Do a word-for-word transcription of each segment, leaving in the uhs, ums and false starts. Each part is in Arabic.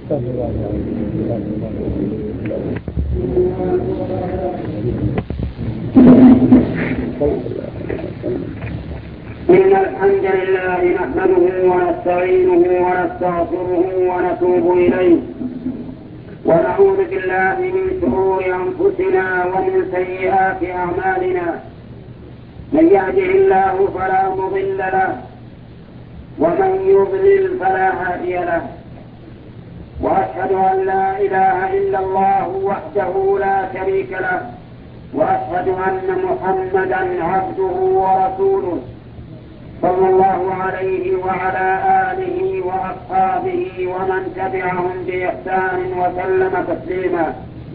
إن الحمد لله نحمده ونستعينه ونستغفره ونتوب إليه ونعوذ بالله من شرور أنفسنا ومن سيئات أعمالنا. من يهده الله فلا مضل له ومن يضلل فلا هادي له، وأشهد أن لا إله إلا الله وحده لا شريك له، وأشهد أن محمدا عبده ورسوله صلى الله عليه وعلى آله وأصحابه ومن تبعهم بإحسان وسلم تسليما.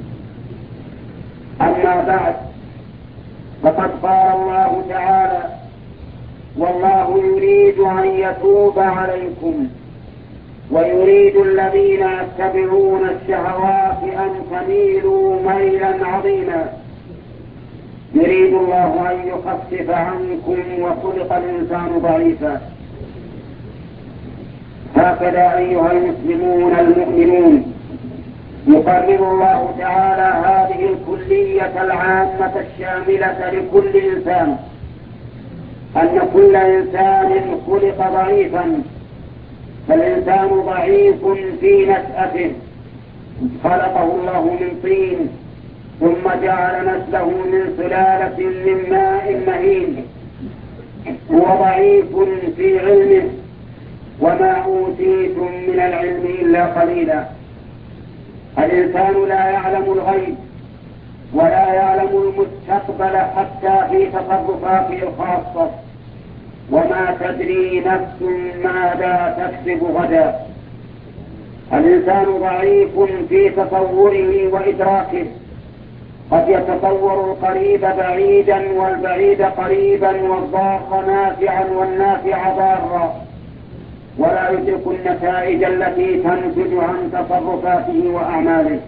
أما بعد، فقد قال الله تعالى: والله يريد أن يتوب عليكم ويريد الذين يتبعون الشهوات أن تميلوا ميلا عظيما. يريد الله أن يخفف عنكم وخلق الإنسان ضعيفا. هكذا أيها المسلمون المؤمنون يقرر الله تعالى هذه الكلية العامة الشاملة لكل إنسان، أن كل إنسان خلق ضعيفا، فالإنسان ضعيف في نشأته، خلقه الله من طين ثم جعل نسله من سلالة من ماء مهين. هو ضعيف في علمه، وما أوتيتم من العلم إلا قليلا. الإنسان لا يعلم الغيب ولا يعلم المستقبل حتى في تصرفاته الخاصة، وما تدري نفس ماذا تكسب غدا. الإنسان ضعيف في تصوره وإدراكه، قد يتصور القريب بعيدا والبعيد قريبا والضار نافعا والنافع ضارا، ولا يدرك النتائج التي تنتج عن تصرفاته وأعماله.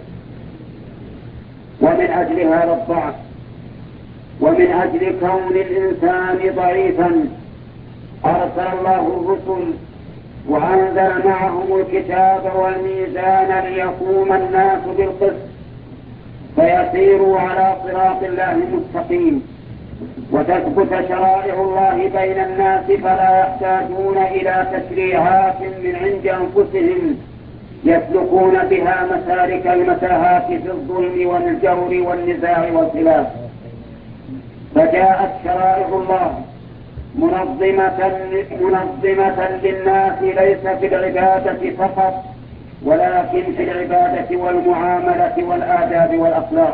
ومن أجل هذا الضعف ومن أجل كون الإنسان ضعيفا أرسل الله الرسل وأنزل معهم الكتاب والميزان ليقوم الناس بالقسط فيسيروا على صراط الله المستقيم، وتثبت شرائع الله بين الناس فلا يحتاجون إلى تشريعات من عند أنفسهم يسلكون بها مسالك المتاهات في الظلم والجور والنزاع والخلاف. فجاءت شرائع الله منظمة, منظمة للناس، ليس في العبادة فقط ولكن في العبادة والمعاملة والآداب والأخلاق.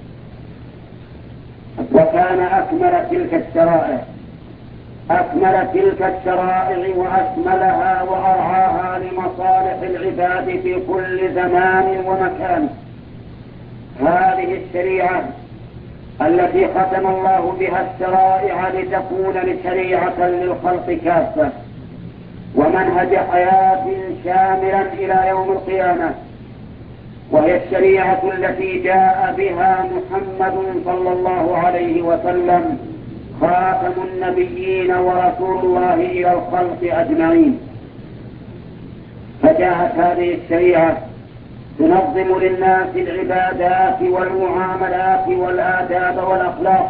وكان أكمل تلك الشرائع أكمل تلك الشرائع وأكملها وأرعاها لمصالح العباد في كل زمان ومكان هذه الشريعة التي ختم الله بها الشرائع لتكون لشريعة للخلق كافة ومنهج حياة شاملا إلى يوم القيامة. وهي الشريعة التي جاء بها محمد صلى الله عليه وسلم خاتم النبيين ورسول الله إلى الخلق أجمعين. فجاءت هذه الشريعة تنظم للناس العبادات والمعاملات والآداب والأخلاق.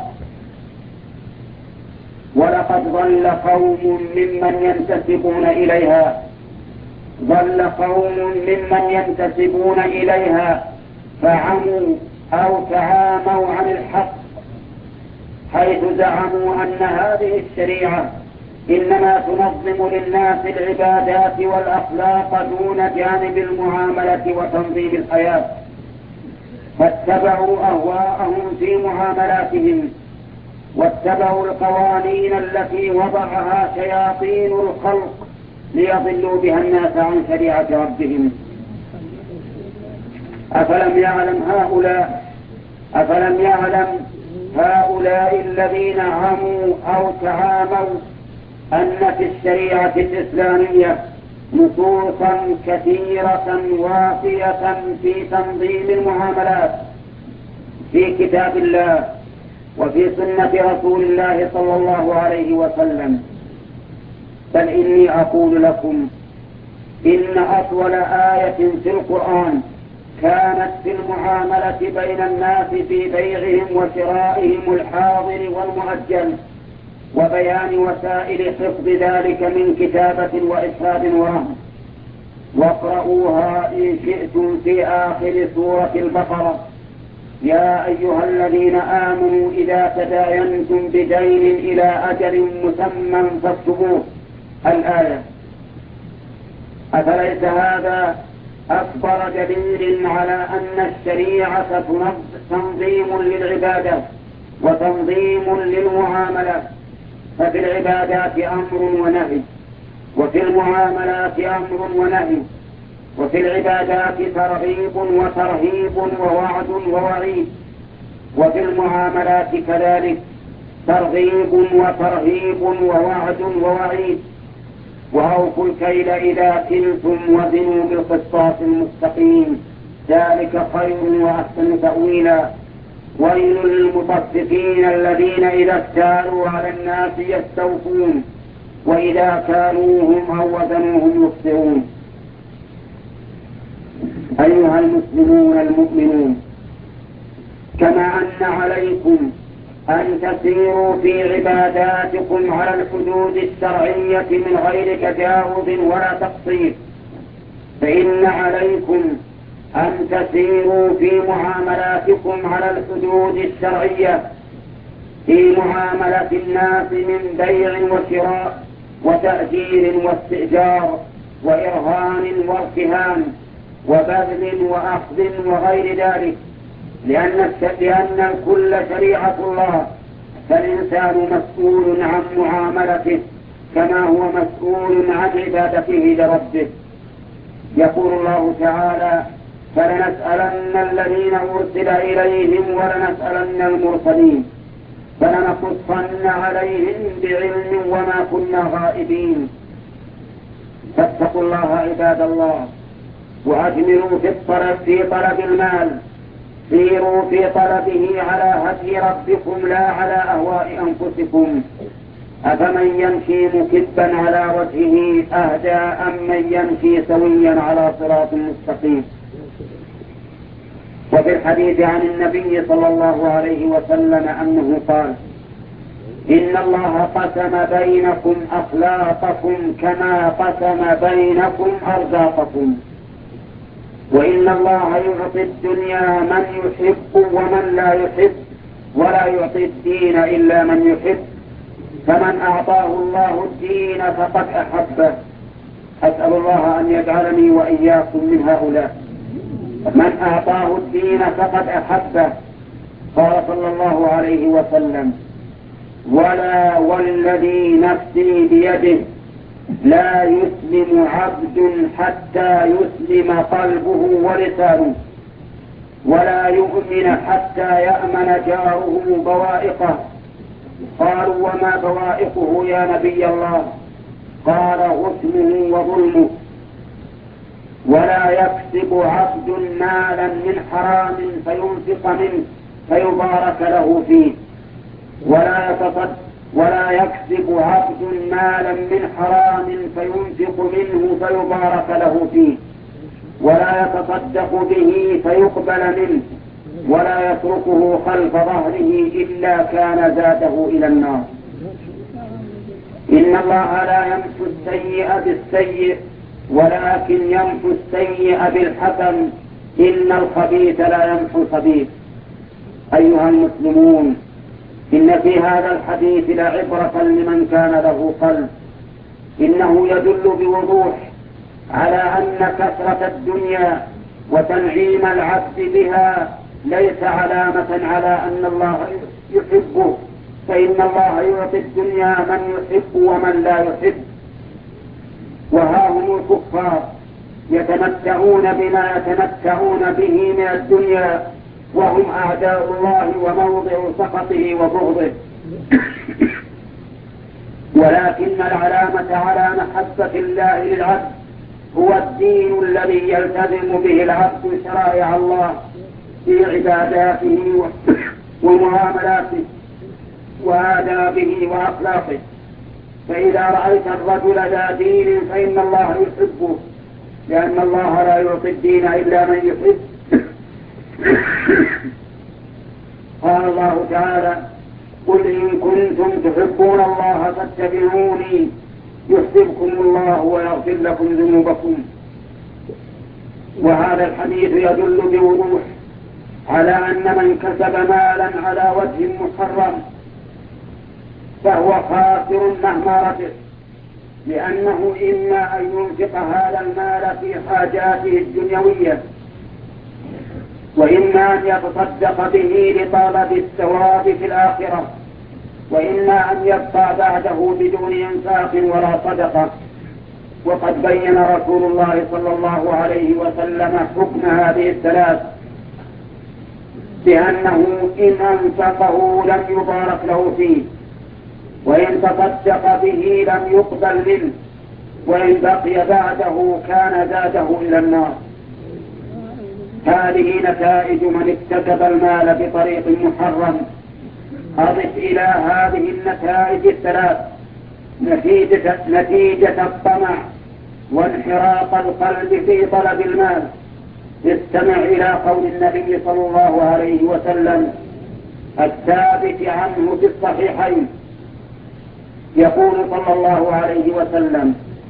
ولقد ضل قوم ممن ينتسبون إليها ضل قوم ممن ينتسبون إليها فعموا أو تعاموا عن الحق، حيث زعموا أن هذه الشريعة إنما تنظم للناس العبادات والأخلاق دون جانب المعاملة وتنظيم الحياة، فاتبعوا أهواءهم في معاملاتهم واتبعوا القوانين التي وضعها شياطين الخلق ليضلوا بها الناس عن شريعة ربهم. أفلم يعلم هؤلاء أفلم يعلم هؤلاء الذين عموا أو تعاموا أن في الشريعة الإسلامية نصوصا كثيرة وافية في تنظيم المعاملات في كتاب الله وفي سنة رسول الله صلى الله عليه وسلم. بل إني أقول لكم إن أطول آية في القرآن كانت في المعاملة بين الناس في بيعهم وشرائهم الحاضر والمؤجل، وبيان وسائل حفظ ذلك من كتابة وإشهاد ورهن. واقرؤوها إن شئتم في آخر سورة البقرة: يا أيها الذين آمنوا إذا تداينتم بدين إلى أجل مسمى فاكتبوه، الآية. أفليس هذا أكبر دليل على أن الشريعة تنظيم للعبادة وتنظيم للمعاملات؟ ففي العبادات أمر ونهي، وفي المعاملات أمر ونهي، وفي العبادات ترغيب وترهيب ووعد ووعيد، وفي المعاملات كذلك ترغيب وترهيب ووعد ووعيد. وأوفوا الكيل إذا كلتم وزنوا بالقسطاس المستقيم، ذلك خير وأحسن تأويلا. ويل للمطففين الذين إذا اكتالوا على الناس يستوفون وإذا كالوهم أو وزنوهم يخسرون. أيها المسلمون المؤمنون، كما أن عليكم أن تسيروا في عباداتكم على الحدود الشرعية من غير تجاوز ولا تقصير، فإن عليكم أن تسيروا في معاملاتكم على الحدود الشرعية في معاملة الناس من بيع وشراء وتأجير واستئجار وإرهان وارتهان وبذل وأخذ وغير ذلك، لأن لأن الكل شريعة الله، فالإنسان مسؤول عن معاملته كما هو مسؤول عن عبادته لربه. يقول الله تعالى: فلنسألن الذين أرسل إليهم ولنسألن المرسلين فلنقصن عليهم بعلم وما كنا غائبين. فاتقوا الله عباد الله، وأجملوا في الطلب في طلب المال، سيروا في طلبه على هدي ربكم لا على أهواء أنفسكم. أفمن يمشي مكبا على وجهه أهدى أم من يمشي سويا على صراط مستقيم؟ وفي الحديث عن النبي صلى الله عليه وسلم أنه قال: إن الله قسم بينكم أخلاقكم كما قسم بينكم أرزاقكم، وإن الله يعطي الدنيا من يحب ومن لا يحب، ولا يعطي الدين إلا من يحب، فمن أعطاه الله الدين فقد أحبه. أسأل الله أن يجعلني وإياكم من هؤلاء. من أعطاه الدين فقد أحبه. قال صلى الله عليه وسلم: ولا والذي نفسي بيده لا يسلم عبد حتى يسلم قلبه ولسانه، ولا يؤمن حتى يأمن جاره بوائقه. قالوا: وما بوائقه يا نبي الله؟ قال: غسله وظلمه. ولا يكسب عبد مالا من حرام فينفق منه فيبارك له فيه، ولا يتصدق ولا يكسب عبد مالا من حرام فينفق منه فيبارك له فيه، ولا يتصدق به فيقبل منه، ولا يتركه خلف ظهره إلا كان زاده إلى النار. إن الله لا يمحو السيء بالسيء ولكن يمحو السيء بالحسن، إن الخبيث لا يمحو الخبيث. أيها المسلمون، إن في هذا الحديث لعبرة لمن كان له قلب. إنه يدل بوضوح على أن كثرة الدنيا وتنعيم العبد بها ليس علامة على أن الله يحبه، فإن الله يعطي الدنيا من يحب ومن لا يحب. وها هم الكفار يتمتعون بما يتمتعون به من الدنيا، وهم أعداء الله وموضع سخطه وبغضه. ولكن العلامة على محبة الله للعبد هو الدين الذي يلتزم به العبد شرائع الله في عباداته ومعاملاته وآدابه وأخلاقه. فإذا رأيت الرجل ذا دين فإن الله يحبه لأن الله لا يعطي الدين إلا من يحب. قال الله تعالى: قل إن كنتم تحبون الله فاتبعوني يحببكم الله ويغفر لكم ذنوبكم. وهذا الحديث يدل بوضوح على أن من كسب مالا على وجه محرم فهو خاسر مهما ربح، لأنه إما أن ينفق هذا المال في حاجاته الدنيوية، وإما أن يتصدق به لطلب الثواب في الآخرة، وإما أن يبقى بعده بدون إنفاق ولا صدقة. وقد بين رسول الله صلى الله عليه وسلم حكم هذه الثلاث بأنه إن أنفقه لم يبارك له فيه، وإن تصدق به لم يقبل منه، وإن بقي بعده كان زاده إلى النار. هذه نتائج من اكتسب المال بطريق محرم. أضف إلى هذه النتائج الثلاث نتيجة, نتيجة الطمع وانحراف القلب في طلب المال. استمع إلى قول النبي صلى الله عليه وسلم الثابت عنه في الصحيحين، يقول صلى الله عليه وسلم: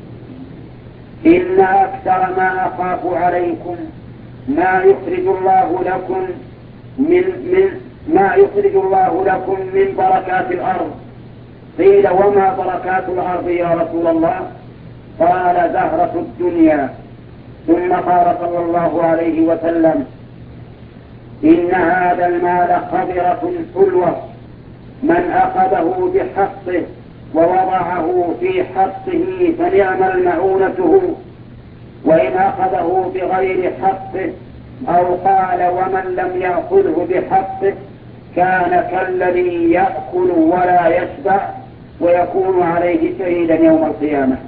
إن أكثر ما أخاف عليكم ما يخرج الله لكم من, من ما يخرج الله لكم من بركات الأرض. قيل: وما بركات الأرض يا رسول الله؟ قال: زهرة الدنيا. ثم قال صلى الله عليه وسلم: إن هذا المال خضرة حلوة، من أخذه بحقه ووضعه في حقه فنعم المعونته، وإن أخذه بغير حقه أو قال ومن لم يأخذه بحقه كان كالذي يأكل ولا يشبع ويكون عليه شهيدا يوم القيامة.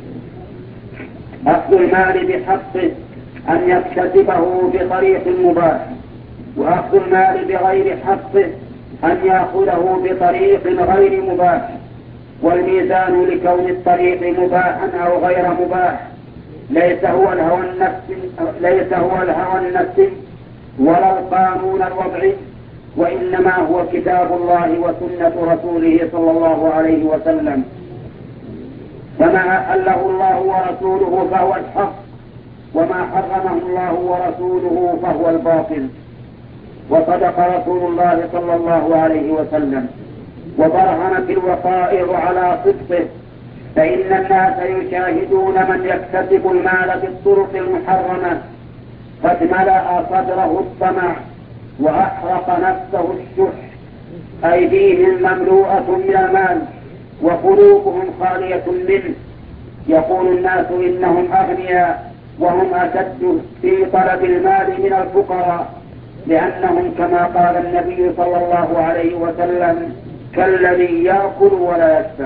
أخذ المال بحقه أن يكتسبه بطريق مباح، وأخذ المال بغير حقه أن يأخذه بطريق غير مباح. والميزان لكون الطريق مباحا أو غير مباح ليس هو الهوى النفسي ليس هو الهوى النفسي ولا القانون الوضعي، وإنما هو كتاب الله وسنة رسوله صلى الله عليه وسلم. فما أحله الله ورسوله فهو الحق، وما حرمه الله ورسوله فهو الباطل. وصدق رسول الله صلى الله عليه وسلم، وبرهنت الوقائع على صدقه، فإن الناس يشاهدون من يكتسب المال بالطرق المحرمة قد ملأ صدره الطمع وأحرق نفسه الشح، أيديهم مملوءة من المال وقلوبهم خالية منه. يقول الناس إنهم أغنياء وهم أشد في طلب المال من الفقراء، لأنهم كما قال النبي صلى الله عليه وسلم كالذي يأكل ولا يشبع.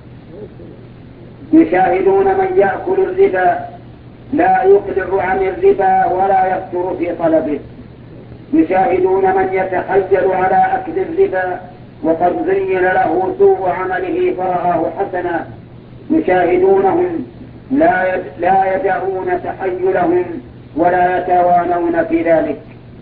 يشاهدون من يأكل الربا لا يقلع عن الربا ولا يفتر في طلبه، يشاهدون من يتحجر على أكل الربا وقد زين له سوء عمله فرآه حسنا، يشاهدونهم لا لا يدعون تحيلهم ولا يتوانون في ذلك،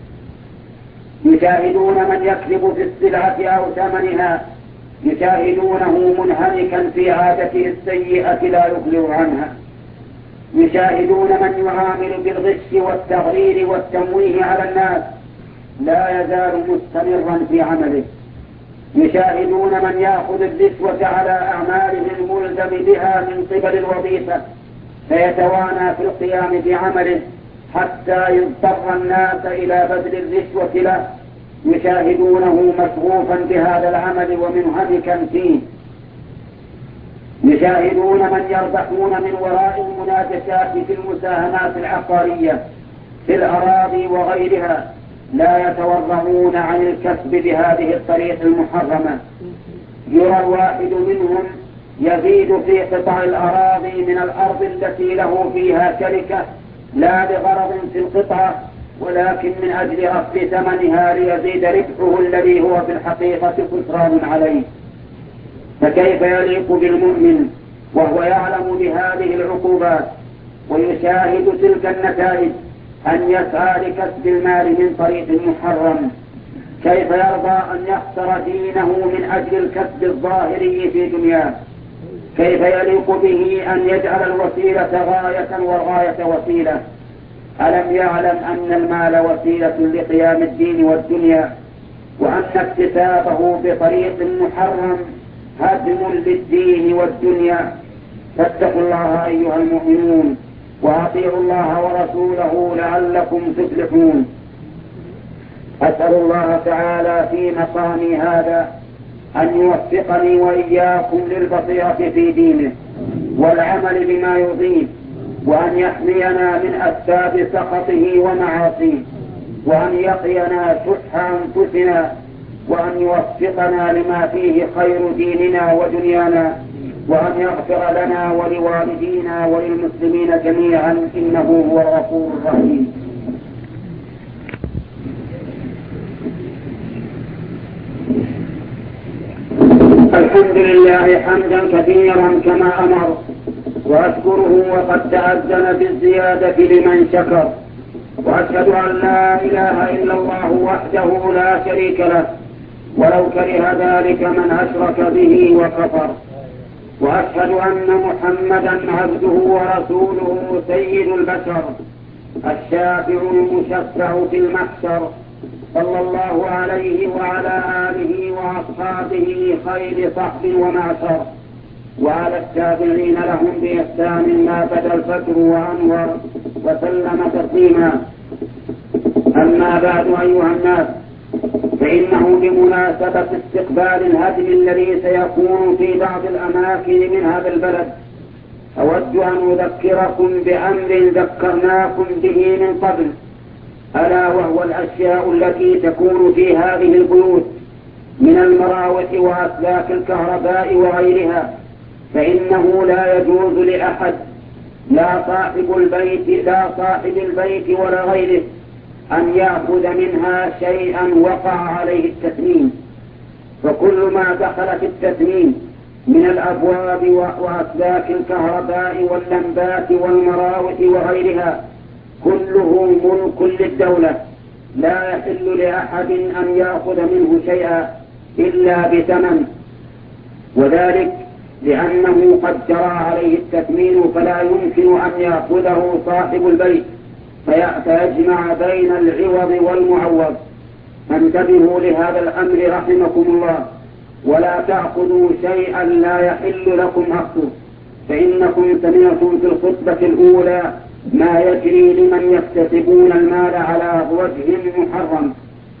يشاهدون من يكذب في السلعة أو ثمنها، يشاهدونه منهمكا في عادته السيئة لا يقلع عنها، يشاهدون من يعامل بالغش والتغرير والتمويه على الناس لا يزال مستمرا في عمله، يشاهدون من يأخذ الرشوة على أعماله الملزم بها من قبل الوظيفة فيتوانى في القيام بعمله حتى يضطر الناس إلى بذل الرشوة له، يشاهدونه مشغوفا بهذا العمل ومنهمكا فيه، يشاهدون من يربحون من وراء المناجشات في المساهمات العقارية في الأراضي وغيرها لا يتورعون عن الكسب بهذه الطريق المحرمة. يرى الواحد منهم يزيد في قطع الأراضي من الأرض التي له فيها شركة لا بغرض في القطعة ولكن من أجل رفع ثمنها ليزيد ربحه الذي هو في الحقيقة خسران عليه. فكيف يليق بالمؤمن وهو يعلم بهذه العقوبات ويشاهد تلك النتائج أن يسعى لكسب المال من طريق محرم، كيف يرضى أن يخسر دينه من أجل الكسب الظاهري في دنياه؟ كيف يليق به أن يجعل الوسيلة غاية والغاية وسيلة؟ ألم يعلم أن المال وسيلة لقيام الدين والدنيا، وأن اكتسابه بطريق محرم هدم للدين والدنيا؟ فاتقوا الله أيها المؤمنون، وأطيعوا الله ورسوله لعلكم تفلحون. أسأل الله تعالى في مقامي هذا أن يوفقني وإياكم للبصيرة في دينه والعمل بما يرضيه، وأن يحمينا من أسباب سخطه ومعاصيه، وأن يقينا شح أنفسنا، وأن يوفقنا لما فيه خير ديننا ودنيانا، وأن يغفر لنا ولوالدينا وللمسلمين جميعا، إنه هو الغفور الرحيم. الحمد لله حمدا كثيرا كما أمر، وأشكره وقد تأذن بالزيادة لمن شكر، وأشهد أن لا إله إلا الله وحده لا شريك له، ولو كره ذلك من أشرك به وكفر، وأشهد أن محمدا عبده ورسوله سيد البشر الشافع المشفع في المحشر، صلى الله عليه وعلى آله وأصحابه خير صحب ومعشر، وعلى التابعين لهم بإحسان ما بدا الفجر وأنور، وسلم تسليما. أما بعد أيها الناس، فإنه بمناسبة استقبال الهدم الذي سيكون في بعض الأماكن من هذا البلد، أود أن أذكركم بأمر ذكرناكم به من قبل، ألا وهو الأشياء التي تكون في هذه البيوت من المراوح وأسلاك الكهرباء وغيرها، فإنه لا يجوز لأحد، لا صاحب البيت لا صاحب البيت ولا غيره، أن يأخذ منها شيئا وقع عليه التثمين. فكل ما دخل في التثمين من الأبواب وأسلاك الكهرباء واللمبات والمراوح وغيرها كله ملك للدولة، لا يحل لأحد أن يأخذ منه شيئا إلا بثمن، وذلك لأنه قد جرى عليه التثمين، فلا يمكن أن يأخذه صاحب البيت فيجمع بين العوض والمعوض. فانتبهوا لهذا الأمر رحمكم الله، ولا تأخذوا شيئا لا يحل لكم أخذه، فإنكم سمعتم في الخطبة الأولى ما يجري لمن يكتسبون المال على وجه محرم.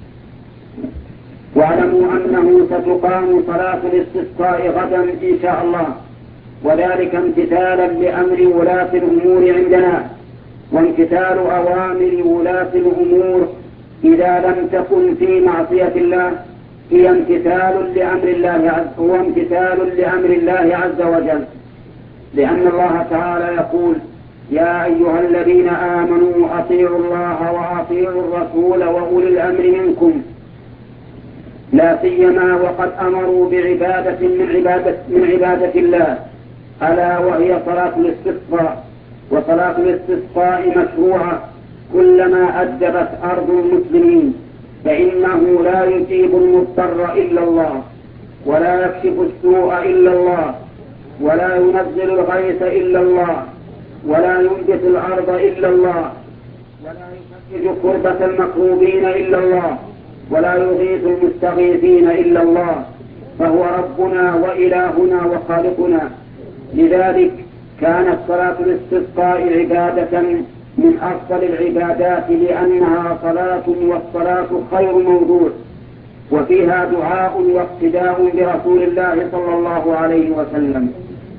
واعلموا أنه ستقام صلاة الاستسقاء غدا إن شاء الله، وذلك امتثالا لأمر ولاة الأمور عندنا، وامتثال أوامر ولاة الأمور إذا لم تكن في معصية الله هي امتثال لأمر الله عز هو امتثال لأمر الله عز وجل، لأن الله تعالى يقول: يا أيها الذين آمنوا أطيعوا الله وأطيعوا الرسول وأولي الأمر منكم، لا سيما وقد أمروا بعبادة من عبادة, من عبادة الله، ألا وهي صلاة الاستسقاء. وصلاة الاستسقاء مشروعة كلما أدبت أرض المسلمين، فإنه لا يجيب المضطر إلا الله، ولا يكشف السوء إلا الله، ولا ينزل الغيث إلا الله، ولا ينبت الأرض إلا الله، ولا يفرج كربة المكروبين إلا الله، ولا يغيث المستغيثين إلا الله، فهو ربنا وإلهنا وخالقنا. لذلك كانت صلاة الاستسقاء عبادة من أفضل العبادات، لأنها صلاة، والصلاة خير موضوع، وفيها دعاء واقتداء برسول الله صلى الله عليه وسلم.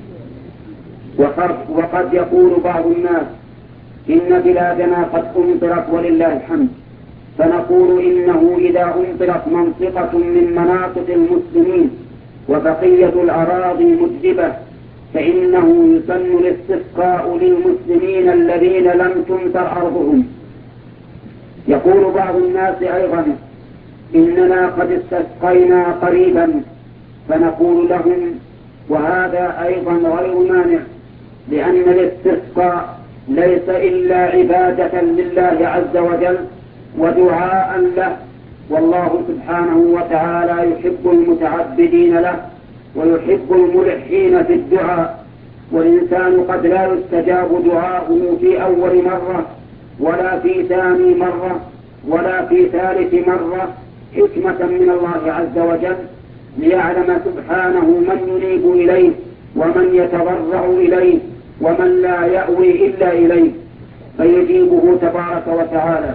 وقد يقول بعض الناس: إن بلادنا قد أمطرت ولله الحمد، فنقول إنه إذا أمطرت منطقة من مناطق المسلمين وبقية الأراضي مجدبة فإنه يسن الاستسقاء للمسلمين الذين لم تمطر أرضهم. يقول بعض الناس أيضا: إننا قد استسقينا قريبا، فنقول لهم: وهذا أيضا غير مانع، لأن الاستسقاء ليس إلا عبادة لله عز وجل ودعاء له، والله سبحانه وتعالى يحب المتعبدين له ويحب الملحين في الدعاء. والإنسان قد لا يستجاب دعاؤه في أول مرة ولا في ثاني مرة ولا في ثالث مرة، حكمة من الله عز وجل ليعلم سبحانه من ينيب إليه ومن يتضرع إليه ومن لا يأوي إلا إليه فيجيبه تبارك وتعالى.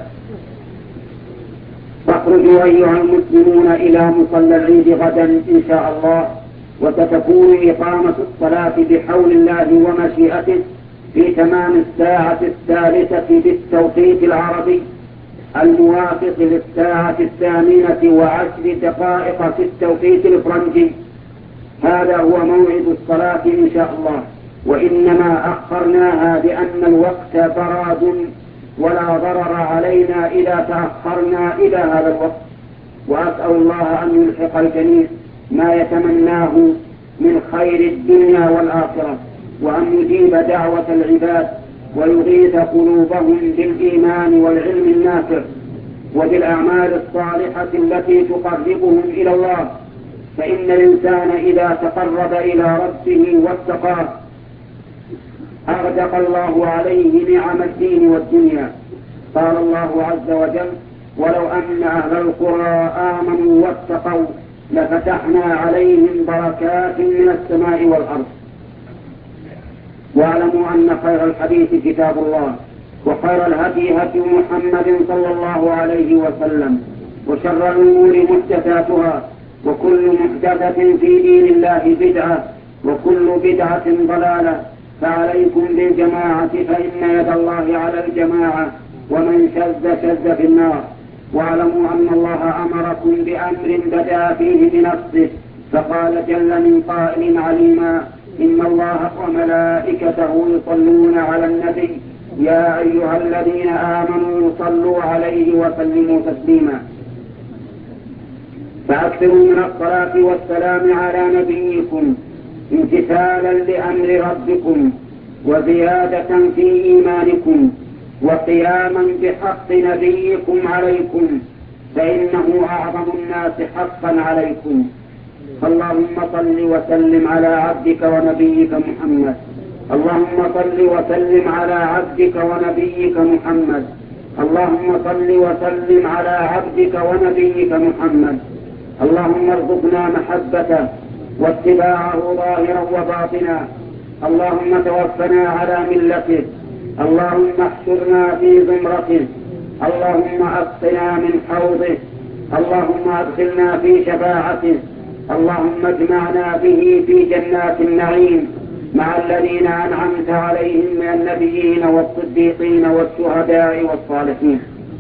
فاخرجوا أيها المسلمون إلى مصلى العيد غدا إن شاء الله، وستكون إقامة الصلاة بحول الله ومشيئته في تمام الساعة الثالثة بالتوقيت العربي الموافق للساعة الثامنة وعشر دقائق في التوقيت الفرنجي. هذا هو موعد الصلاة إن شاء الله، وإنما أخرناها لأن الوقت براد ولا ضرر علينا إذا تأخرنا إلى هذا الوقت. وأسأل الله أن يلحق الجميع ما يتمناه من خير الدنيا والآخرة، وأن يجيب دعوة العباد ويغيث قلوبهم بالإيمان والعلم النافع وبالأعمال الصالحة التي تقربهم إلى الله. فإن الإنسان إذا تقرب إلى ربه واتقاه أغدق الله عليه نعم الدين والدنيا. قال الله عز وجل: ولو أن أهل القرى آمنوا واتقوا لفتحنا عليهم بركات من السماء والأرض. واعلموا أن خير الحديث كتاب الله، وخير الهدي هدي محمد صلى الله عليه وسلم، وشر الأمور محدثاتها، وكل محدثة في دين الله بدعة، وكل بدعة ضلالة. فعليكم بالجماعة فإن يد الله على الجماعة، ومن شذ شذ في النار. واعلموا أن الله أمركم بأمر بدأ فيه بنفسه، فقال جل من قائل عليما: إن الله وملائكته يصلون على النبي يا أيها الذين آمنوا صلوا عليه وسلموا تسليما. فأكثروا من الصلاة والسلام على نبيكم امتثالا لأمر ربكم وزيادة في إيمانكم وقياما بحق نبيكم عليكم، فإنه أعظم الناس حقا عليكم. اللهم صل وسلم على عبدك ونبيك محمد. اللهم صل وسلم على عبدك ونبيك محمد. اللهم صل وسلم على عبدك ونبيك محمد. اللهم ارزقنا محبته واتباعه ظاهرا وباطنا. اللهم توفنا على ملته. اللهم احشرنا في زمرته. اللهم اسقنا من حوضه. اللهم ادخلنا في شفاعته. اللهم اجمعنا به في جنات النعيم مع الذين أنعمت عليهم من النبيين والصديقين والشهداء والصالحين.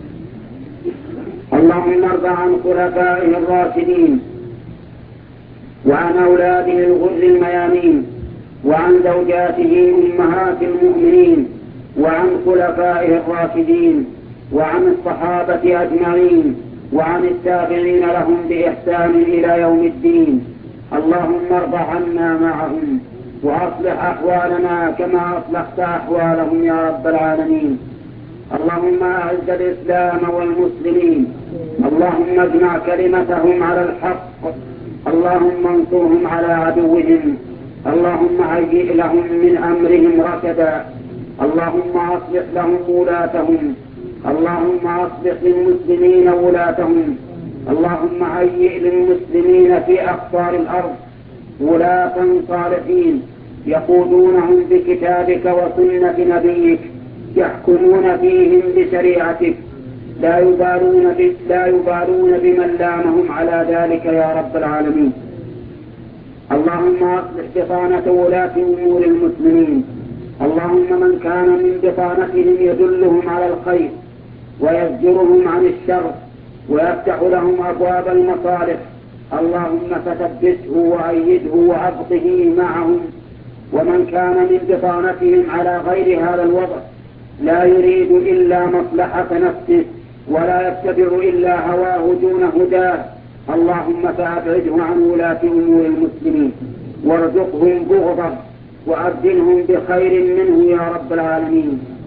اللهم ارض عن خلفائه الراشدين وعن أولاده الغر الميامين وعن زوجاته أمهات المؤمنين وعن خلفائه الراشدين وعن الصحابة أجمعين وعن التابعين لهم بإحسان إلى يوم الدين. اللهم ارض عنا معهم وأصلح أحوالنا كما أصلحت أحوالهم يا رب العالمين. اللهم أعز الإسلام والمسلمين. اللهم اجمع كلمتهم على الحق. اللهم انصرهم على عدوهم. اللهم هيئ لهم من أمرهم رشدا. اللهم أصلح لهم ولاتهم. اللهم أصلح للمسلمين ولاتهم. اللهم هيئ للمسلمين في أقطار الأرض ولاة صالحين يقودونهم بكتابك وسنة نبيك، يحكمون فيهم بشريعتك، لا يبالون لا يبالون بمن لامهم على ذلك يا رب العالمين. اللهم أصلح بطانة ولاة أمور المسلمين. اللهم من كان من بطانتهم يدلهم على الخير ويزجرهم عن الشر ويفتح لهم أبواب المصالح، اللهم فثبته وأيده وأبقه معهم. ومن كان من بطانتهم على غير هذا الوضع لا يريد إلا مصلحة نفسه ولا يتبع إلا هواه دون هداه، اللهم فأبعده عن ولاة أمور المسلمين وارزقهم بغضه وأبدلهم بخير منه يا رب العالمين.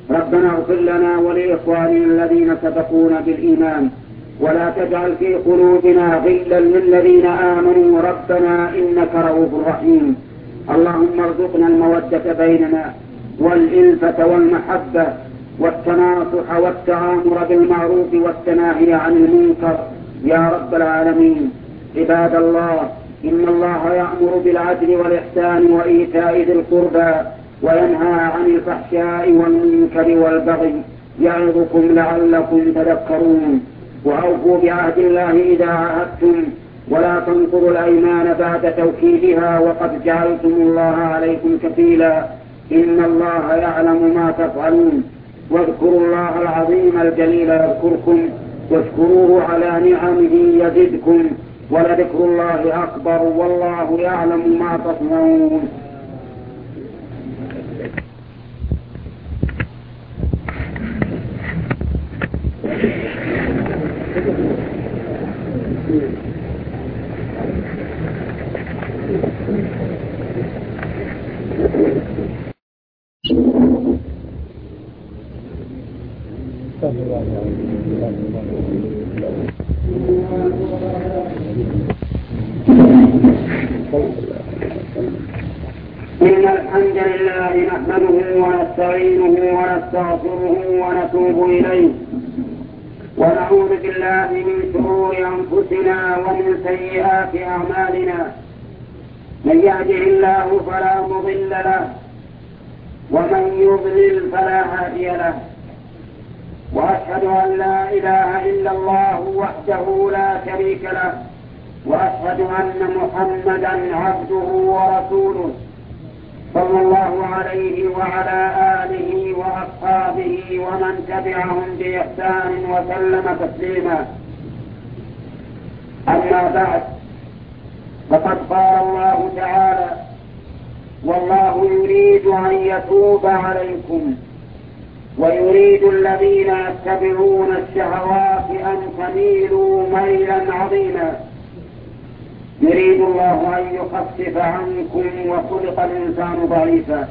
ربنا اغفر لنا ولإخواننا الذين سبقونا بالإيمان ولا تجعل في قلوبنا غلا للذين آمنوا ربنا إنك رؤوف رحيم. اللهم ارزقنا المودة بيننا والإلفة والمحبة والتناصح والتعامر بالمعروف والتناهي عن المنكر يا رب العالمين. عباد الله، إن الله يأمر بالعدل والإحسان وإيتاء ذي القربى وينهى عن الفحشاء والمنكر والبغي يعظكم لعلكم تذكرون. وأوفوا بعهد الله إذا عاهدتم ولا تنقضوا الأيمان بعد توكيدها وقد جعلتم الله عليكم كفيلا إن الله يعلم ما تفعلون. واذكروا الله العظيم الجليل يذكركم واشكروه على نعمه يزدكم ولذكر الله أكبر والله يعلم ما تصنعون. إن الحمد لله نحمده ونستعينه ونستغفره ونتوب إليه ونعوذ بالله من شرور أنفسنا ومن سيئات أعمالنا. من يهده الله فلا مضل له ومن يضلل فلا هادي له. وأشهد أن لا إله إلا الله وحده لا شريك له وأشهد أن محمدا عبده ورسوله صلى الله عليه وعلى آله وأصحابه ومن تبعهم بإحسان وسلم تسليما. أما بعد، فقد قال الله تعالى: والله يريد أن يتوب عليكم ويريد الذين يتبعون الشهوات أن تميلوا ميلا عظيما. يريد الله أن يخفف عنكم وخلق الإنسان ضعيفا.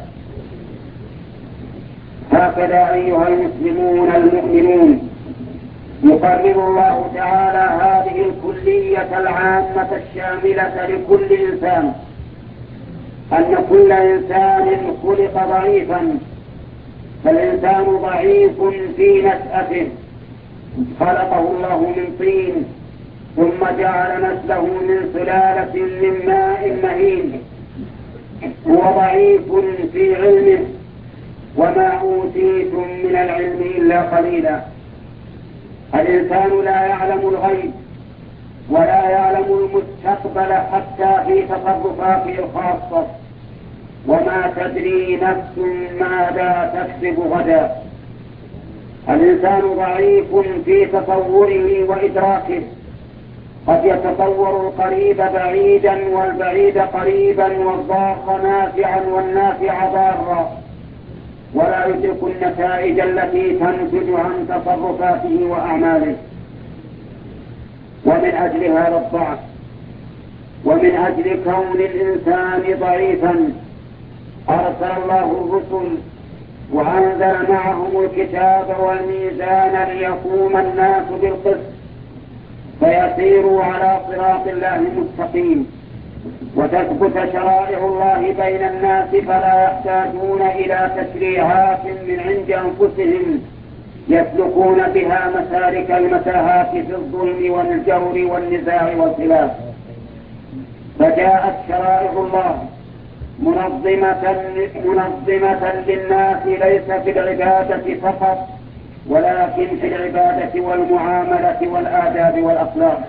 هكذا أيها المسلمون المؤمنون يقرر الله تعالى هذه الكلية العامة الشاملة لكل إنسان، أن كل إنسان خلق ضعيفا. فالإنسان ضعيف في نشأته، خلقه الله من طين ثم جعل نسله من سلالة من ماء مهين. هو ضعيف في علمه وما أوتيتم من العلم إلا قليلا. الإنسان لا يعلم الغيب ولا يعلم المستقبل حتى في تصرفاته الخاصة. وما تدري نفس ماذا تكسب غدا. الإنسان ضعيف في تصوره وإدراكه، قد يتصور القريب بعيدا والبعيد قريبا والضار نافعا والنافع ضارا، ولا يدرك النتائج التي تنتج عن تصرفاته وأعماله. ومن أجل هذا الضعف ومن أجل كون الإنسان ضعيفا أرسل الله الرسل وأنزل معهم الكتاب والميزان ليقوم الناس بالقسط فيسيروا على صراط الله مستقيم، وتثبت شرائع الله بين الناس فلا يحتاجون إلى تشريعات من عند أنفسهم يسلكون بها مسالك المتاهات في الظلم والجور والنزاع والخلاف. فجاءت شرائع الله منظمة, منظمة للناس ليس في العبادة فقط ولكن في العبادة والمعاملة والآداب والأخلاق.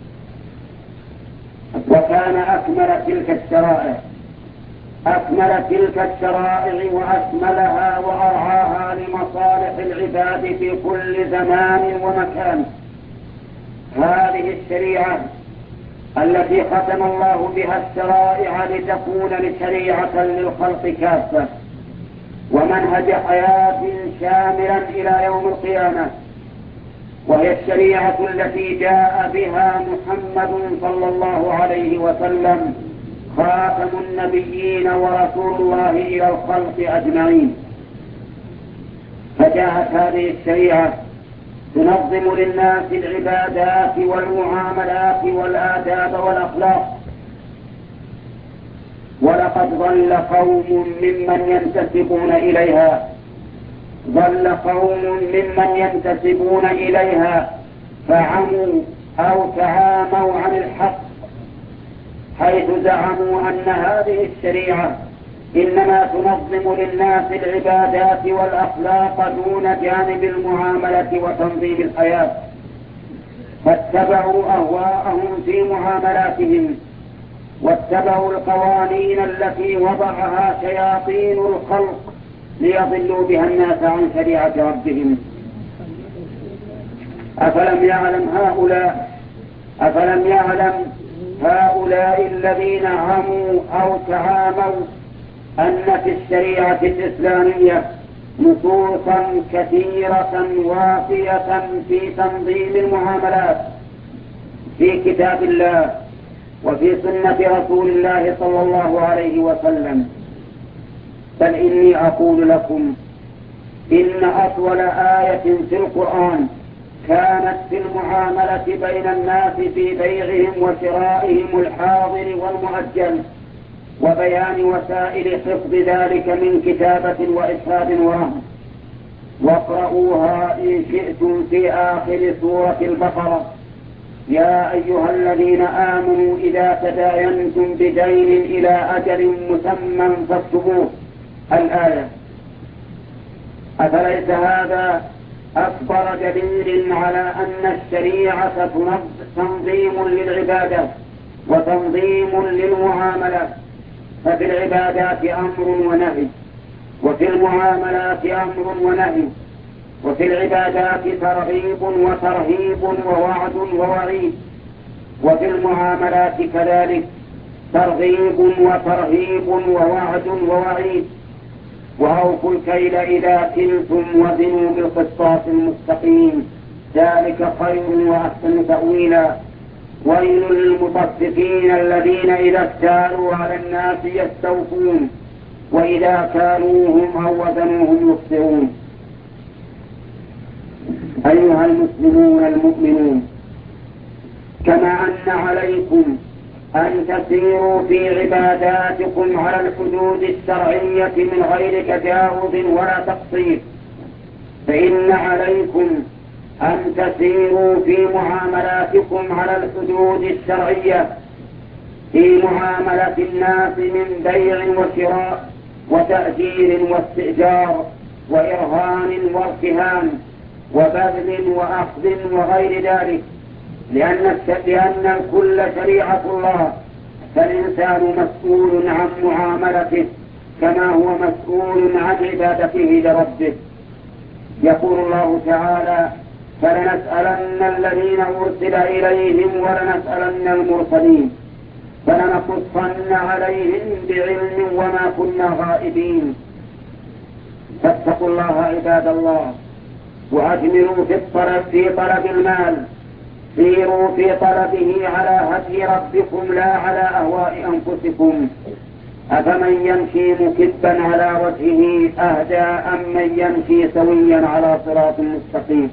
وكان أكمل تلك الشرائع أكمل تلك الشرائع وأكملها وأرعاها لمصالح العباد في كل زمان ومكان هذه الشريعة التي ختم الله بها الشرائع لتكون لشريعة للخلق كافة ومنهج حياة شاملا إلى يوم القيامة. وهي الشريعة التي جاء بها محمد صلى الله عليه وسلم خاتم النبيين ورسول الله إلى الخلق أجمعين. فجاء فجاءت هذه الشريعة تنظم للناس العبادات والمعاملات والآداب والأخلاق. ولقد ضل قوم ممن ينتسبون إليها ضل قوم ممن ينتسبون إليها فعموا أو تعاموا عن الحق، حيث زعموا أن هذه الشريعة إنما تنظم للناس العبادات والأخلاق دون جانب المعاملة وتنظيم الحياة، فاتبعوا أهواءهم في معاملاتهم، واتبعوا القوانين التي وضعها شياطين الخلق ليضلوا بها الناس عن شريعة ربهم. أفلم يعلم هؤلاء أفلم يعلم هؤلاء الذين عموا أو تعاموا أن في الشريعة الإسلامية نصوصا كثيرة وافية في تنظيم المعاملات في كتاب الله وفي سنة رسول الله صلى الله عليه وسلم؟ بل إني أقول لكم إن أطول آية في القرآن كانت في المعاملة بين الناس في بيعهم وشرائهم الحاضر والمؤجل، وبيان وسائل حفظ ذلك من كتابة وإشهاد ورهن. واقرؤوها إن شئتم في آخر سورة البقرة: يا أيها الذين آمنوا إذا تداينتم بدين إلى أجل مسمى فاكتبوه، الآية. أفليس هذا أكبر دليل على أن الشريعة تنظيم للعبادة وتنظيم للمعاملات؟ ففي العبادات أمر ونهي، وفي المعاملات أمر ونهي، وفي العبادات ترغيب وترهيب ووعد ووعيد، وفي المعاملات كذلك ترغيب وترهيب ووعد ووعيد. وأوفوا الكيل إذا كلتم وزنوا بالقسطاس المستقيم، ذلك خير وأحسن تأويلا. ويل للمطففين الذين إذا اكتالوا على الناس يستوفون وإذا كالوهم أو وزنوهم يخسرون. أيها المسلمون المؤمنون، كما أن عليكم أن تسيروا في عباداتكم على الحدود الشرعية من غير تجاوز ولا تقصير، فإن عليكم أن تسيروا في معاملاتكم على الحدود الشرعية في معاملة الناس من بيع وشراء وتأجير واستئجار وإرهان وارتهان وبذل وأخذ وغير ذلك، لأن لأن الكل شريعة الله، فالإنسان مسؤول عن معاملته كما هو مسؤول عن عبادته لربه. يقول الله تعالى: فلنسألن الذين أرسل إليهم ولنسألن المرسلين فلنقصن عليهم بعلم وما كنا غائبين. فاتقوا الله عباد الله، وأجملوا في الطلب في طلب المال، سيروا في طلبه على هدي ربكم لا على أهواء أنفسكم. أفمن يمشي مكبا على وجهه أهدى أم من يمشي سويا على صراط مستقيم؟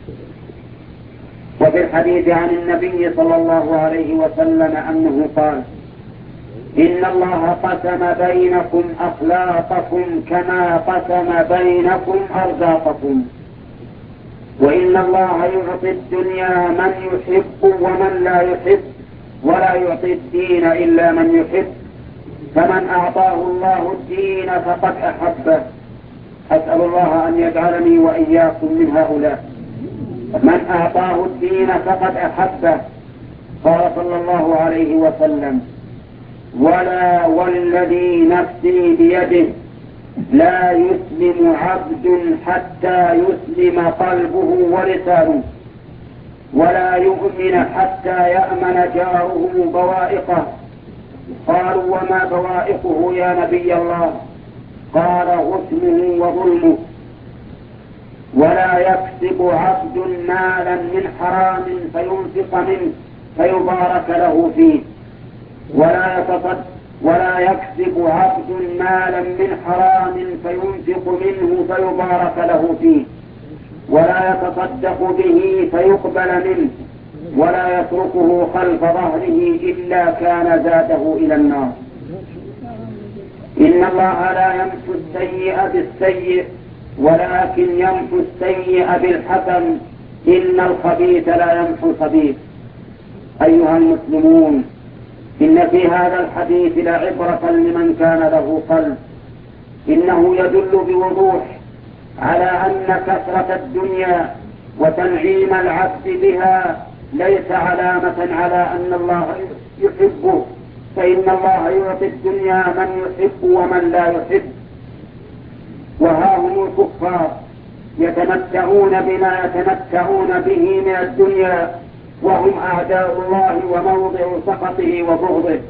وفي الحديث عن النبي صلى الله عليه وسلم أنه قال: إن الله قسم بينكم أخلاقكم كما قسم بينكم أرزاقكم، وإن الله يعطي الدنيا من يحب ومن لا يحب، ولا يعطي الدين إلا من يحب، فمن أعطاه الله الدين فقد أحبه. أسأل الله أن يجعلني وإياكم من هؤلاء. من أعطاه الدين فقد أحبه. قال صلى الله عليه وسلم: ولا والذي نفسي بيده لا يسلم عبد حتى يسلم قلبه ولسانه، ولا يؤمن حتى يأمن جاره بوائقه. قالوا: وما بوائقه يا نبي الله؟ قال: غسله وظلمه. ولا يكسب عبد مالا من حرام فينفق منه فيبارك له فيه، ولا يتصدق, ولا يكسب عبد مالا من حرام فينفق منه فيبارك له فيه، ولا يتصدق به فيقبل منه، ولا يتركه خلف ظهره إلا كان زاده إلى النار. إن الله لا يمحو السيء بالسيء ولكن يمحو السيء بالحسن، إن الخبيث لا يمحو الخبيث. أيها المسلمون، إن في هذا الحديث لعبرة لمن كان له قلب. إنه يدل بوضوح على أن كثرة الدنيا وتنعيم العبد بها ليس علامة على أن الله يحبه، فإن الله يعطي الدنيا من يحب ومن لا يحب. وها هم الكفار يتمتعون بما يتمتعون به من الدنيا، وهم أعداء الله وموضع سخطه وبغضه.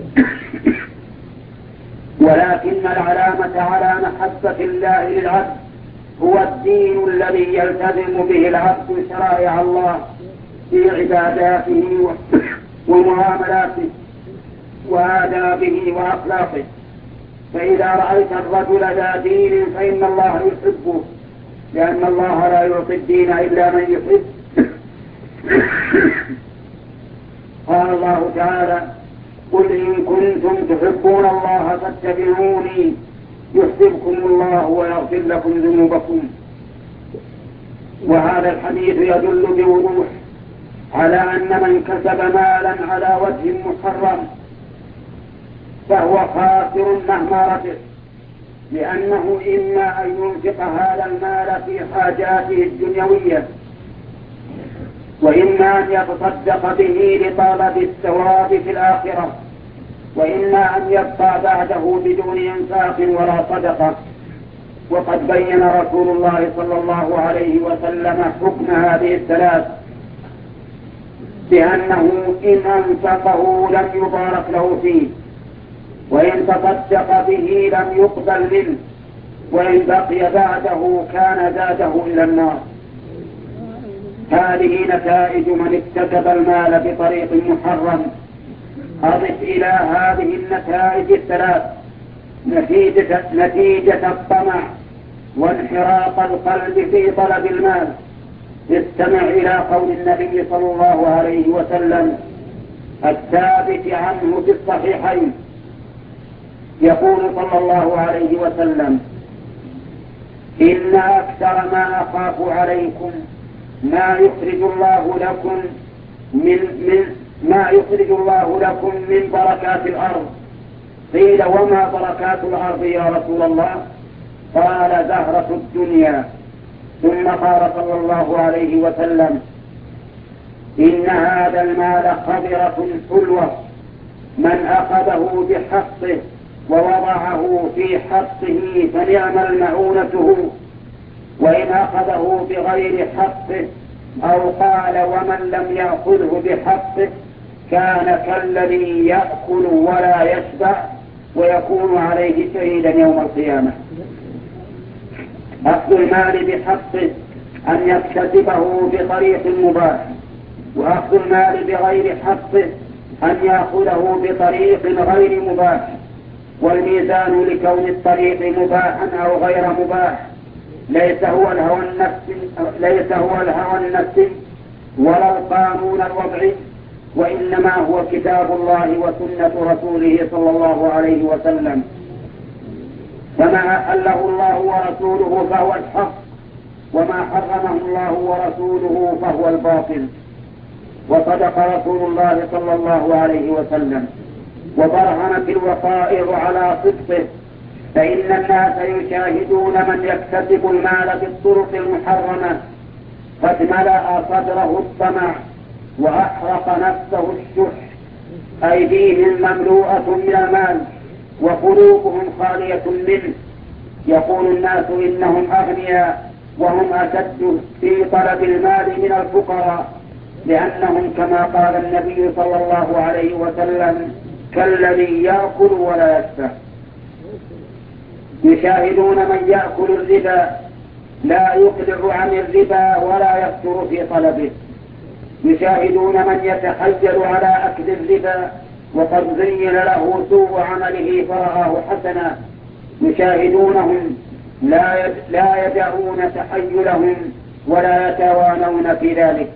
ولكن العلامة على محبة الله للعبد هو الدين الذي يلتزم به العبد شرائع الله في عباداته ومعاملاته وآدابه وأخلاقه. فإذا رأيت الرجل ذا دين فإن الله يحبه، لأن الله لا يعطي الدين إلا من يحب. قال الله تعالى: قل إن كنتم تحبون الله فاتبعوني يحببكم الله ويغفر لكم ذنوبكم. وهذا الحديث يدل بوضوح على أن من كسب مالا على وجه محرم فهو خاسر مهما ربح، لأنه إما أن ينفق هذا المال في حاجاته الدنيوية، وإما أن يتصدق به لطلب الثواب في الآخرة، وإما أن يبقى بعده بدون إنفاق ولا صدقة. وقد بين رسول الله صلى الله عليه وسلم حكم هذه الثلاث بأنه إن أنفقه لم يبارك له فيه، وإن تصدق به لم يقبل منه، وإن بقي بعده كان زاده إلى النار. هذه نتائج من اكتسب المال بطريق محرم. أضف إلى هذه النتائج الثلاث نتيجة, نتيجة الطمع وانحراف القلب في طلب المال. استمع إلى قول النبي صلى الله عليه وسلم الثابت عنه في الصحيحين، يقول صلى الله عليه وسلم: إن أكثر ما أخاف عليكم ما يخرج الله لكم من, من ما يخرج الله لكم من بركات الأرض. قيل: وما بركات الأرض يا رسول الله؟ قال: زهرة الدنيا. ثم قال صلى الله عليه وسلم: إن هذا المال خضرة حلوة، من أخذه بحقه ووضعه في حقه فنعم المعونته، وإن أخذه بغير حقه أو قال ومن لم يأخذه بحقه كان كالذي يأكل ولا يشبع ويكون عليه شهيدا يوم القيامة. أخذ المال بحقه أن يكتسبه بطريق مباح، وأخذ المال بغير حقه أن يأخذه بطريق غير مباح. والميزان لكون الطريق مباحا أو غير مباح ليس هو الهوى النفسي ليس هو الهوى النفسي ولا القانون الوضعي، وإنما هو كتاب الله وسنة رسوله صلى الله عليه وسلم. فما أحله الله ورسوله فهو الحق، وما حرمه الله ورسوله فهو الباطل. وصدق رسول الله صلى الله عليه وسلم وبرهنت الوقائع على صدقه، فإن الناس يشاهدون من يكتسب المال بالطرق المحرمة قد ملأ صدره الطمع وأحرق نفسه الشح، أيديهم مملوءة من المال وقلوبهم خالية منه. يقول الناس إنهم أغنياء وهم أشد في طلب المال من الفقراء، لأنهم كما قال النبي صلى الله عليه وسلم كالذي يأكل ولا يشبع. يشاهدون من يأكل الربا لا يقلع عن الربا ولا يفتر في طلبه، يشاهدون من يتحجر على أكل الربا وقد زين له سوء عمله فرآه حسنا، يشاهدونهم لا لا يدعون تحيلهم ولا يتوانون في ذلك،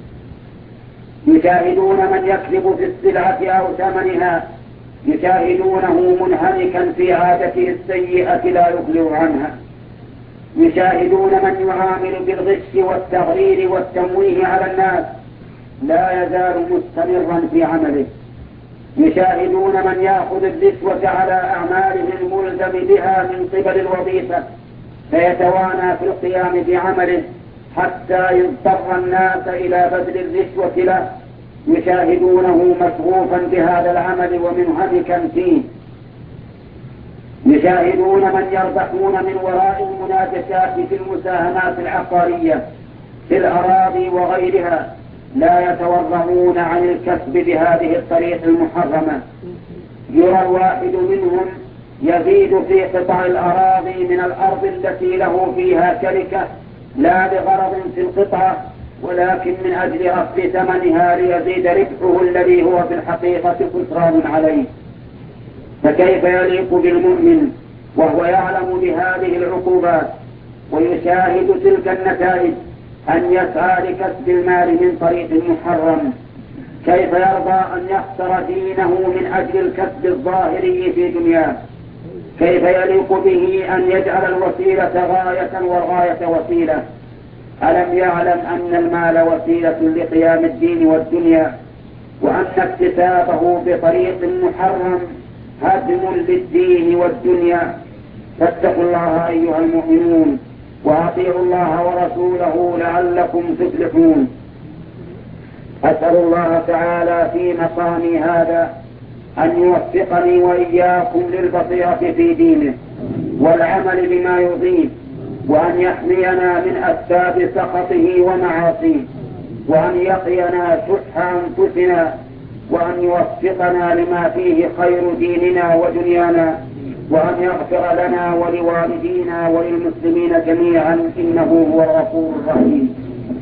يشاهدون من يكذب في السلعة أو ثمنها، يشاهدونه منهمكا في عادته السيئة لا يقلع عنها، يشاهدون من يعامل بالغش والتغرير والتمويه على الناس لا يزال مستمرا في عمله، يشاهدون من يأخذ الرشوة على أعماله الملزم بها من قبل الوظيفة فيتوانى في القيام بعمله حتى يضطر الناس إلى بذل الرشوة له، يشاهدونه مشغوفا بهذا العمل ومنهمكا فيه، يشاهدون من يربحون من وراء المناجشات في المساهمات العقارية في الأراضي وغيرها لا يتورعون عن الكسب بهذه الطريق المحرمة. يرى الواحد منهم يزيد في قطع الأراضي من الأرض التي له فيها شركة لا لغرض في القطعة ولكن من أجل أصل ثمنها ليزيد ربحه الذي هو في الحقيقة خسران عليه. فكيف يليق بالمؤمن وهو يعلم بهذه العقوبات ويشاهد تلك النتائج أن يسعى لكسب المال من طريق محرم؟ كيف يرضى أن يخسر دينه من أجل الكسب الظاهري في دنياه؟ كيف يليق به أن يجعل الوسيلة غاية والغاية وسيلة؟ ألم يعلم أن المال وسيلة لقيام الدين والدنيا، وأن اكتسابه بطريق محرم هدم للدين والدنيا؟ فاتقوا الله أيها المؤمنون وأطيعوا الله ورسوله لعلكم تفلحون. أسأل الله تعالى في مقامي هذا أن يوفقني وإياكم للبصيرة في دينه والعمل بما يرضيه، وأن يحمينا من أسباب سخطه ومعاصيه، وأن يقينا شح أنفسنا، وأن يوفقنا لما فيه خير ديننا ودنيانا، وأن يغفر لنا ولوالدينا وللمسلمين جميعا إنه هو الغفور الرحيم.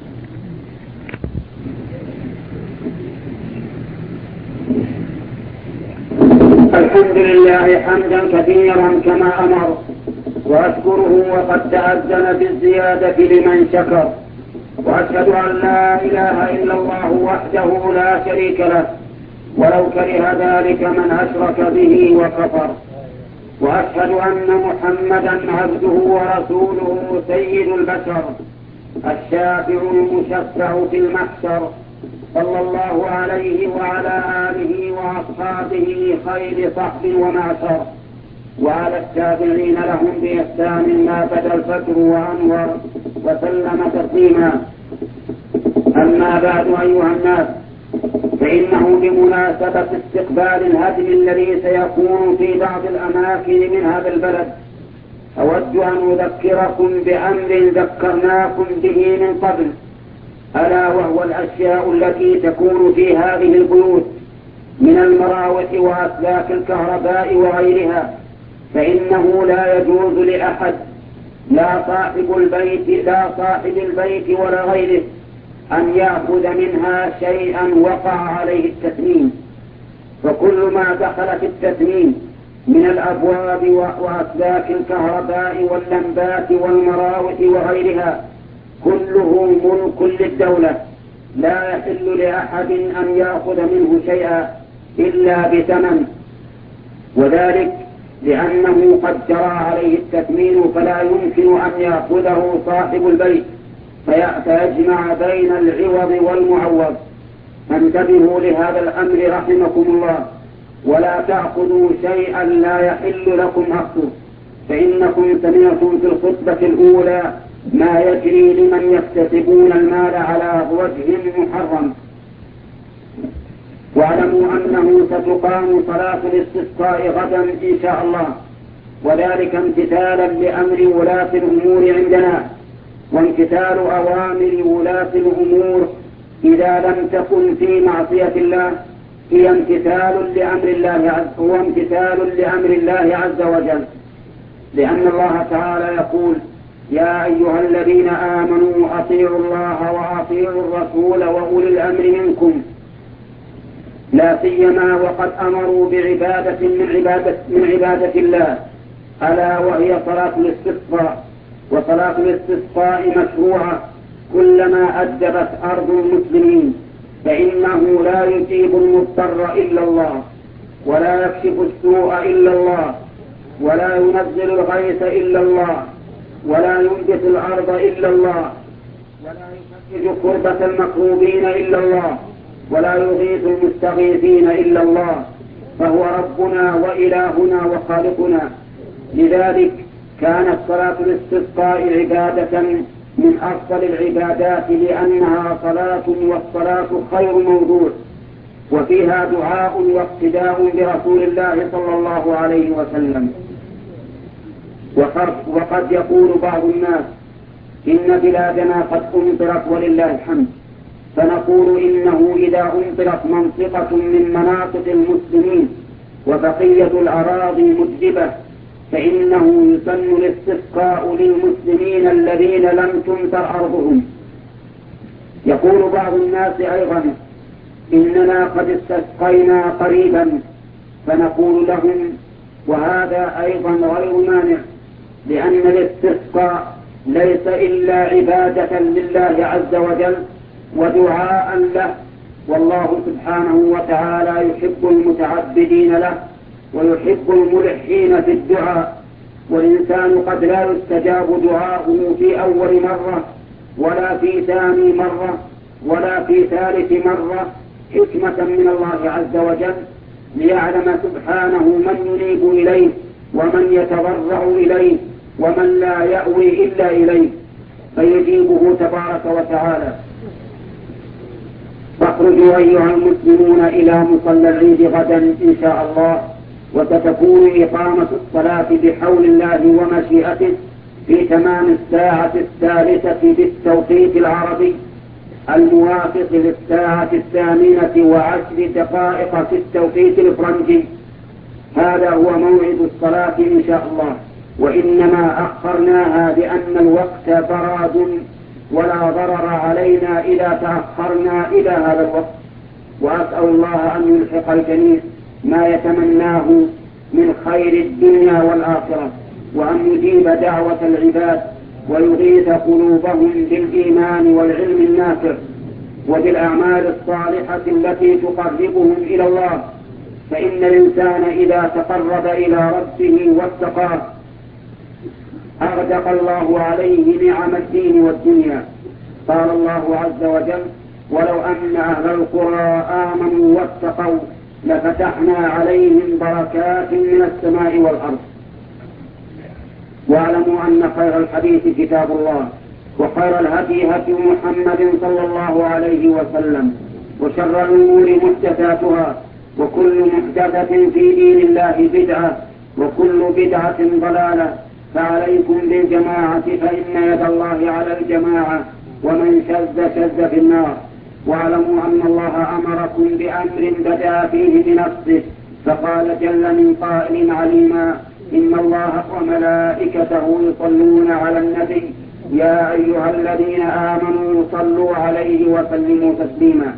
الحمد لله حمدا كثيرا كما أمر، وأشكره وقد تأذن بالزيادة لمن شكر، وأشهد أن لا إله إلا الله وحده لا شريك له ولو كره ذلك من أشرك به وكفر، وأشهد أن محمدا عبده ورسوله سيد البشر الشافع المشفع في المحشر، صلى الله عليه وعلى آله وأصحابه خير صحب ومعشر، وعلى التابعين لهم بإحسان ما بدا الفجر وأنور وسلم تسليما. أما بعد أيها الناس، فإنه بمناسبة استقبال الهدم الذي سيكون في بعض الأماكن من هذا البلد أود أن أذكركم بأمر ذكرناكم به من قبل، ألا وهو الأشياء التي تكون في هذه البيوت من المراوح وأسلاك الكهرباء وغيرها، فإنه لا يجوز لأحد لا صاحب البيت لا صاحب البيت ولا غيره أن يأخذ منها شيئا وقع عليه التثمين، فكل ما دخل في التثمين من الأبواب وأسلاك الكهرباء واللمبات والمراوح وغيرها كله ملك للدولة، لا يحل لأحد أن يأخذ منه شيئا إلا بثمن، وذلك لأنه قد جرى عليه التثمين فلا يمكن أن يأخذه صاحب البيت فيجمع بين العوض والمعوض. فانتبهوا لهذا الأمر رحمكم الله، ولا تأخذوا شيئا لا يحل لكم أخذه، فإنكم سمعتم في الخطبة الأولى ما يجري لمن يكتسبون المال على وجه محرم. واعلموا أنه ستقام صلاة الاستسقاء غدا إن شاء الله، وذلك امتثالا لأمر ولاة الأمور عندنا، وامتثال أوامر ولاة الأمور إذا لم تكن في معصية الله هي امتثال لأمر الله عز هو امتثال لأمر الله عز وجل، لأن الله تعالى يقول: يا أيها الذين آمنوا أطيعوا الله وأطيعوا الرسول وأولي الأمر منكم. لا سيما وقد أمروا بعبادة من عبادة, من عبادة الله، ألا وهي صلاة الاستسقاء. وصلاة الاستسقاء مشروعة كلما أدبت أرض المسلمين، فإنه لا يجيب المضطر إلا الله، ولا يكشف السوء إلا الله، ولا ينزل الغيث إلا الله، ولا ينبت الأرض إلا الله، ولا يفرج كربة المكروبين إلا الله، ولا يغيث المستغيثين إلا الله، فهو ربنا وإلهنا وخالقنا. لذلك كانت صلاة الاستسقاء عبادة من أفضل العبادات، لأنها صلاة، والصلاة خير موضوع، وفيها دعاء واقتداء برسول الله صلى الله عليه وسلم. وقد يقول بعض الناس إن بلادنا قد أمطرت ولله الحمد، فنقول إنه إذا أمطرت منطقة من مناطق المسلمين وبقية الأراضي مجدبة فإنه يسن الاستسقاء للمسلمين الذين لم تمطر أرضهم. يقول بعض الناس أيضا إننا قد استسقينا قريبا، فنقول لهم وهذا أيضا غير مانع، لأن الاستسقاء ليس إلا عبادة لله عز وجل ودعاء له، والله سبحانه وتعالى يحب المتعبدين له ويحب الملحين في الدعاء. والإنسان قد لا يستجاب دعاؤه في أول مرة ولا في ثاني مرة ولا في ثالث مرة، حكمة من الله عز وجل ليعلم سبحانه من ينيب إليه ومن يتضرع إليه ومن لا يأوي إلا إليه، فيجيبه تبارك وتعالى. فاخرجوا أيها المسلمون إلى مصلى العيد غدا إن شاء الله، وستكون إقامة الصلاة بحول الله ومشيئته في تمام الساعة الثالثة بالتوقيت العربي الموافق للساعة الثامنة وعشر دقائق في التوقيت الفرنجي. هذا هو موعد الصلاة إن شاء الله، وإنما أخرناها لأن الوقت براد ولا ضرر علينا إذا تأخرنا إلى هذا الوقت. وأسأل الله أن يلحق الجميع ما يتمناه من خير الدنيا والآخرة، وأن يجيب دعوة العباد ويغيث قلوبهم بالإيمان والعلم النافع وبالأعمال الصالحة التي تقربهم إلى الله. فإن الإنسان إذا تقرب إلى ربه واتقاه أغدق الله عليه نعم الدين والدنيا. قال الله عز وجل: ولو أن أهل القرى آمنوا واتقوا لفتحنا عليهم بركات من السماء والأرض. واعلموا أن خير الحديث كتاب الله، وخير الهدي هدي محمد صلى الله عليه وسلم، وشر الأمور محدثاتها، وكل محدثة في دين الله بدعة، وكل بدعة ضلالة. فعليكم بالجماعة فإن يد الله على الجماعة، ومن شذ شذ في النار. واعلموا أن الله أمركم بأمر بدأ فيه بنفسه، فقال جل من قائل عليما: إن الله وملائكته يصلون على النبي يا أيها الذين آمنوا صلوا عليه وسلموا تسليما.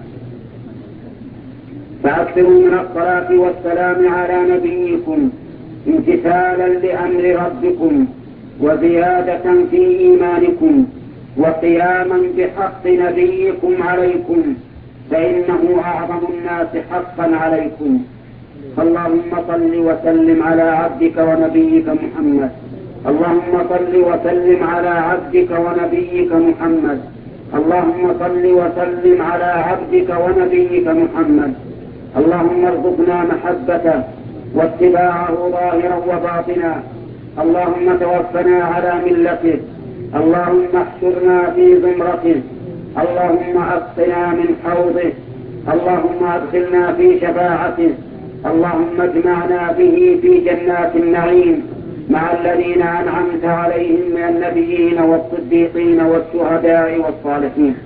فأكثروا من الصلاة والسلام على نبيكم امتثالا لأمر ربكم، وزيادة في إيمانكم، وقياما بحق نبيكم عليكم، فإنه أعظم الناس حقا عليكم. اللهم صل وسلم على عبدك ونبيك محمد. اللهم صل وسلم على عبدك ونبيك محمد. اللهم صل وسلم على عبدك ونبيك محمد. اللهم ارزقنا محبته واتباعه ظاهرا وباطنا. اللهم توفنا على ملته. اللهم احشرنا في زمرته. اللهم اسقنا من حوضه. اللهم ادخلنا في شفاعته. اللهم اجمعنا به في جنات النعيم مع الذين أنعمت عليهم من النبيين والصديقين والشهداء والصالحين.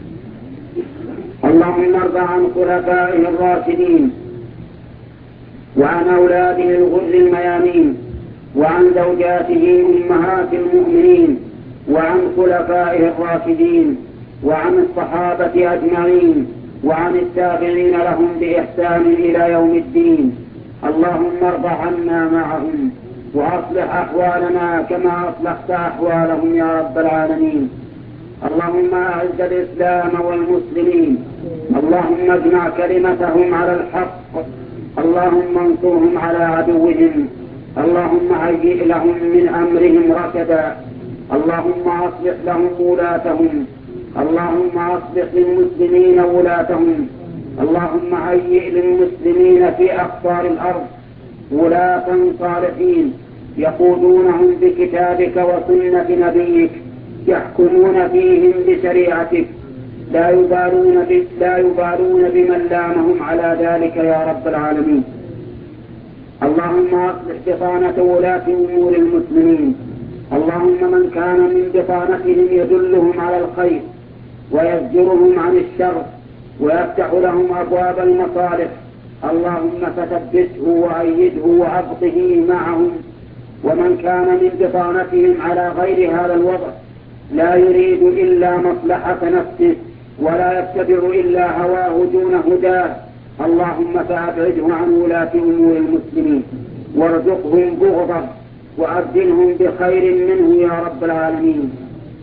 اللهم ارض عن خلفائه الراشدين، وعن أولاده الغر الميامين، وعن زوجاته أمهات المؤمنين، وعن خلفائه الراشدين، وعن الصحابة أجمعين، وعن التابعين لهم بإحسان إلى يوم الدين. اللهم ارض عنا معهم وأصلح أحوالنا كما أصلحت أحوالهم يا رب العالمين. اللهم أعز الإسلام والمسلمين. اللهم اجمع كلمتهم على الحق. اللهم انصرهم على عدوهم. اللهم هيئ لهم من أمرهم رشدا. اللهم أصلح لهم ولاتهم. اللهم أصلح للمسلمين ولاتهم. اللهم هيئ للمسلمين في أقطار الأرض ولاة صالحين يقودونهم بكتابك وسنة نبيك، يحكمون فيهم بشريعتك، لا يبالون, لا يبالون بمن لامهم على ذلك يا رب العالمين. اللهم أصلح بطانة ولاة أمور المسلمين. اللهم من كان من بطانتهم يدلهم على الخير ويزجرهم عن الشر ويفتح لهم أبواب المصالح، اللهم فثبته وأيده وأبقه معهم. ومن كان من بطانتهم على غير هذا الوضع لا يريد إلا مصلحة نفسه ولا يتبع إلا هواه دون هداه، اللهم فأبعده عن ولاة أمور المسلمين وارزقهم بغضه وأبدلهم بخير منه يا رب العالمين.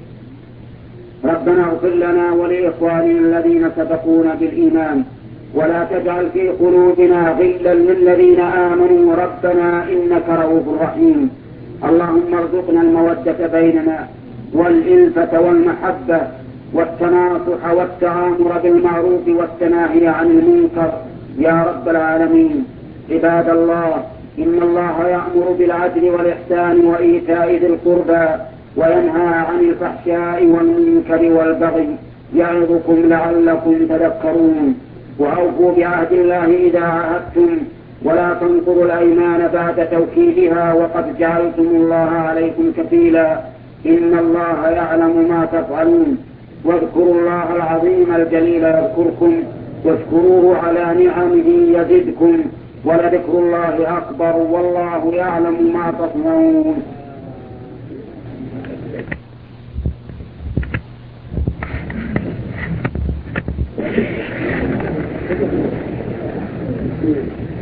ربنا اغفر لنا ولإخواننا الذين سبقونا بالإيمان ولا تجعل في قلوبنا غلا للذين آمنوا ربنا إنك رؤوف رحيم. اللهم ارزقنا المودة بيننا والإلفة والمحبة والتناصح والتعامر بالمعروف والتناهي عن المنكر يا رب العالمين. عباد الله، إن الله يأمر بالعدل والإحسان وإيتاء ذي القربى وينهى عن الفحشاء والمنكر والبغي يعظكم لعلكم تذكرون. وأوفوا بعهد الله إذا عاهدتم ولا تنقضوا الأيمان بعد توكيدها وقد جعلتم الله عليكم كفيلا، إن الله يعلم ما تفعلون. واذكروا الله العظيم الجليل يذكركم واشكروه على نعمه يزدكم ولذكر الله أكبر والله يعلم ما تصنعون. Thank you.